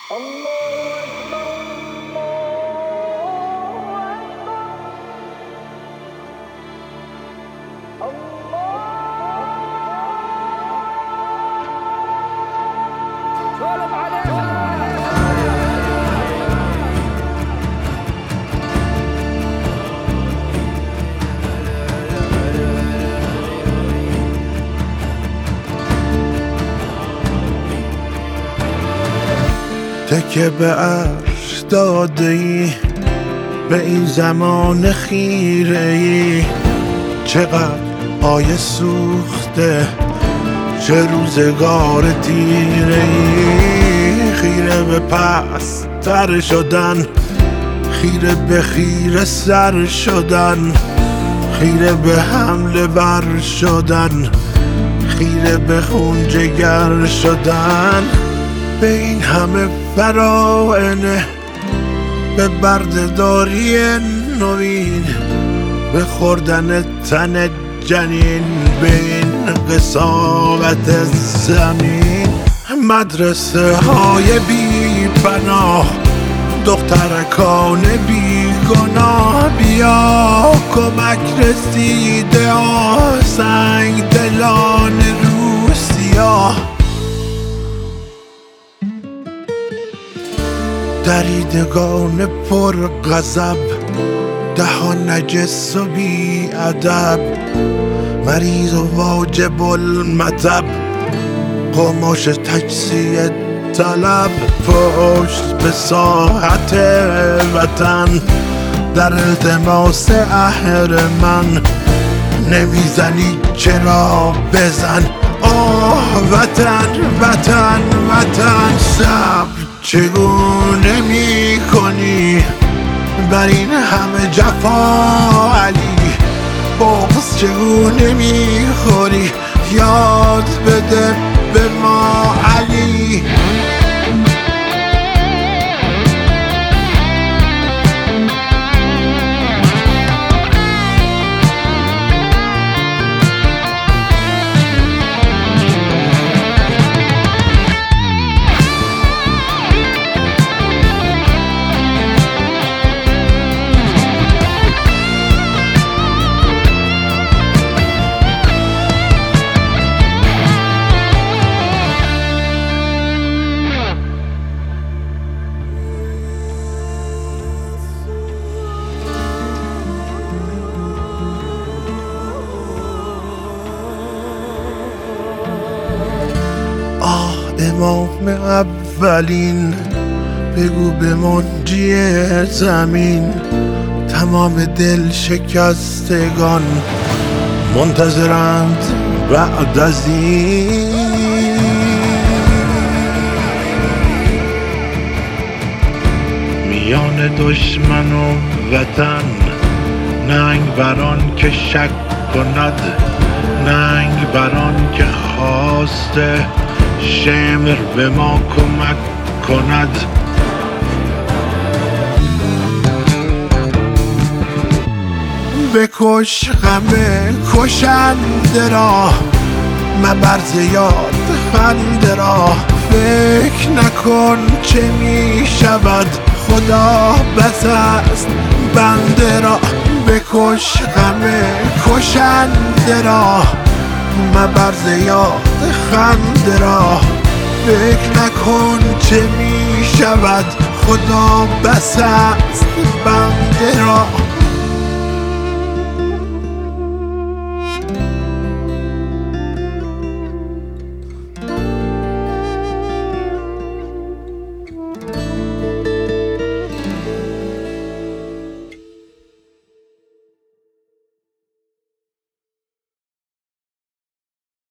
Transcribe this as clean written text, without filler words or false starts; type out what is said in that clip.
تکه به عرش داده ای به این زمان خیره ای، چقدر آیه سوخته چه روزگار تیره ای. خیره به پس تر شدن، خیره به خیره سر شدن، خیره به حمله بر شدن، خیره به خون جگر شدن. به این همه فراعنه، به بردهداری نوین، به خوردن تن جنین، به این قساوت زمین. مدرسه های بی پناه، دخترکان بی گناه، بیا کمک رسیده ها، سنگ دلان روسیا. دریدگان پر غضب، دهان نجس و بی ادب، مریض و واجب المطب، قماش تجزیه طلب. پشت به ساحت وطن، در التماس اهرمن، نمیزنی چرا بزن. آه وطن وطن وطن، صبر چگونه می کنی بر این همه جفا علی؟ بغض چگونه می خوری؟ یاد بده به ما علی. امام اولین، بگو به منجی زمین، تمام دل شکستگان منتظرند بعد از این. میان دشمن و وطن، ننگ بران که شک کند، ننگ بران که خواسته شمر به ما کمک کند. بکش غم کشنده را، مبر زیاد خنده را، فکر نکن چه می شود، خدا بس است بنده را. بکش غم کشنده را، مبر زیاد خنده را، فکر نکن چه می شود، خدا بس است